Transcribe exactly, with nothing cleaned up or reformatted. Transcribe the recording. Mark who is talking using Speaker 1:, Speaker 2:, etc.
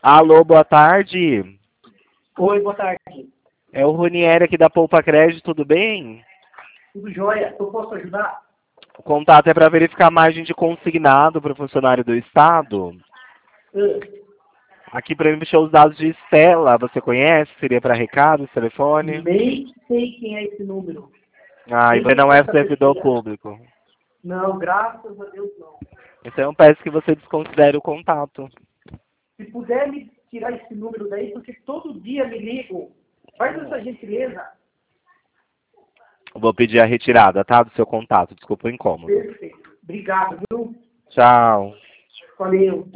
Speaker 1: Alô, boa tarde.
Speaker 2: Oi, boa tarde.
Speaker 1: É o Ronieri aqui da Poupa Crédito, tudo bem?
Speaker 2: Tudo jóia? Eu posso ajudar?
Speaker 1: O contato é para verificar a margem de consignado para o funcionário do Estado.
Speaker 2: Uh,
Speaker 1: Aqui para mexer os dados de Estela, você conhece? Seria para recado, esse telefone?
Speaker 2: nem sei quem é esse número.
Speaker 1: Ah, e
Speaker 2: Nem
Speaker 1: você
Speaker 2: sei
Speaker 1: não
Speaker 2: quem é
Speaker 1: é
Speaker 2: essa
Speaker 1: servidor
Speaker 2: pessoa.
Speaker 1: público.
Speaker 2: Não, graças a Deus não.
Speaker 1: Então eu peço que você desconsidere o contato.
Speaker 2: Se puder me tirar esse número daí, porque todo dia me ligam. Faz essa gentileza.
Speaker 1: Vou pedir a retirada, tá? Do seu contato. Desculpa o incômodo.
Speaker 2: Perfeito. Obrigado, viu?
Speaker 1: Tchau.
Speaker 2: Valeu.